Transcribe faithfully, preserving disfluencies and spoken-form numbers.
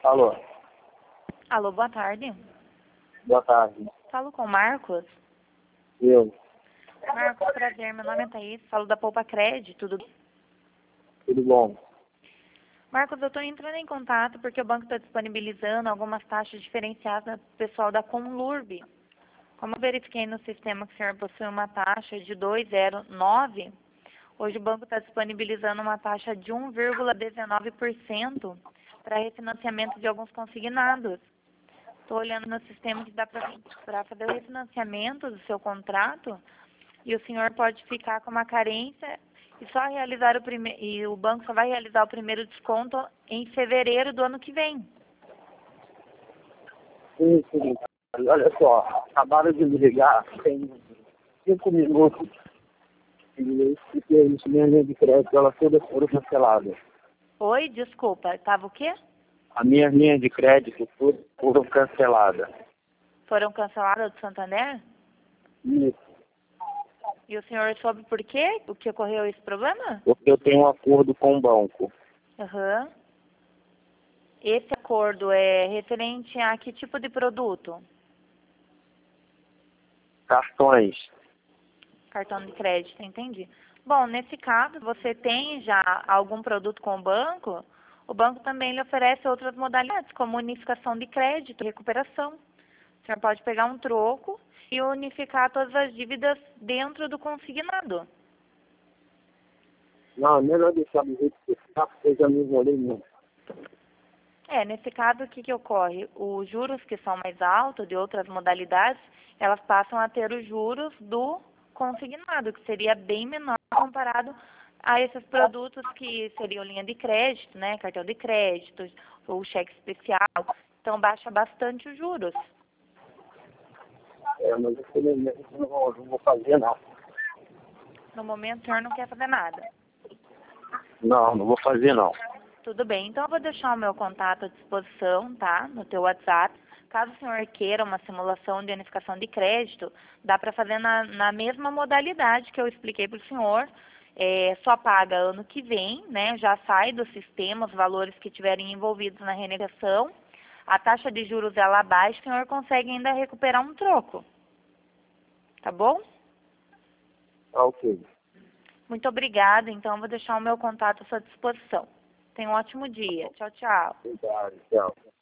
Alô, Alô, boa tarde. boa tarde. Falo com o Marcos. Eu, Marcos, prazer. Meu nome é Thaís. Falo da Poupa Crédito. Tudo bem? tudo bom? Marcos, eu estou entrando em contato porque o banco está disponibilizando algumas taxas diferenciadas para o pessoal da Conlurb. Como eu verifiquei no sistema que o senhor possui uma taxa de dois vírgula zero nove, hoje o banco está disponibilizando uma taxa de um vírgula dezenove por cento para refinanciamento de alguns consignados. Estou olhando no sistema que dá para fazer o refinanciamento do seu contrato e o senhor pode ficar com uma carência e só realizar o primeiro e o banco só vai realizar o primeiro desconto em fevereiro do ano que vem. Sim, sim. Olha só, acabaram de me ligar, tem cinco minutos, e eu expliquei isso, minha linha de crédito, ela toda foram canceladas. Oi, desculpa, estava o quê? A minha linha de crédito todas foram canceladas. Foram canceladas do Santander? Isso, E o senhor soube por quê? O que ocorreu esse problema? porque eu tenho um acordo com o banco. Aham. Esse acordo é referente a que tipo de produto? Cartões. Cartão de crédito, entendi. Bom, nesse caso, você tem já algum produto com o banco, o banco também lhe oferece outras modalidades, como unificação de crédito, recuperação. O senhor pode pegar um troco e unificar todas as dívidas dentro do consignado. Não, é melhor deixar do jeito que está, porque eu já me enrolei muito. É, nesse caso, o que, que ocorre? Os juros que são mais altos de outras modalidades, elas passam a ter os juros do consignado, que seria bem menor comparado a esses produtos que seriam linha de crédito, né, cartão de crédito, ou cheque especial. Então, baixa bastante os juros. É, mas infelizmente eu não vou, não vou fazer não. No momento, o senhor não quer fazer nada. Não, não vou fazer não. Tudo bem, então eu vou deixar o meu contato à disposição, tá? No teu WhatsApp. Caso o senhor queira uma simulação de unificação de crédito, dá para fazer na, na mesma modalidade que eu expliquei para o senhor. É, só paga ano que vem, né? Já sai do sistema os valores que tiverem envolvidos na renegociação. A taxa de juros ela baixa, o senhor consegue ainda recuperar um troco. Tá bom? Ah, ok. Muito obrigada, então eu vou deixar o meu contato à sua disposição. Tenha um ótimo dia. Tchau, tchau. Obrigado, tchau.